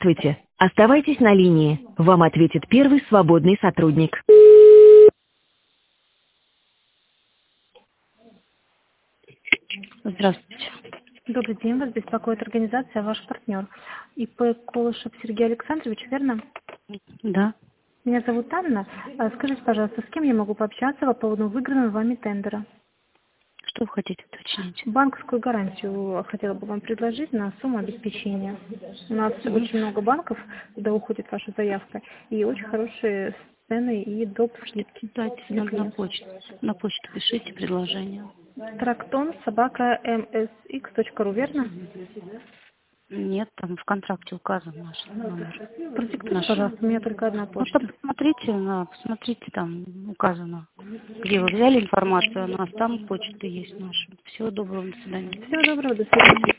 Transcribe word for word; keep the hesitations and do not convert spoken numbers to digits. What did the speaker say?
Здравствуйте. Оставайтесь на линии. Вам ответит первый свободный сотрудник. Здравствуйте. Добрый день, вас беспокоит организация «Ваш партнер». ИП Колышев Сергей Александрович, верно? Да. Меня зовут Анна. А Скажите, пожалуйста, с кем я могу пообщаться по поводу выигранного вами тендера? Что вы хотите уточнить? Банковскую гарантию хотела бы вам предложить на сумму обеспечения. У нас Мгм. очень много банков, куда уходит ваша заявка, и очень хорошие цены и доп. Скидки Дайте для нам на клиентов. почту. На почту пишите предложение. Трактон собака msx.ru, верно? Нет, там в контракте указан наш номер. Продиктуйте, Наш. пожалуйста, у меня только одна Ну, там почта. посмотрите, на, посмотрите, там указано, где вы взяли информацию, у нас там почта есть наша. Всего доброго, до свидания. Всего доброго, до свидания.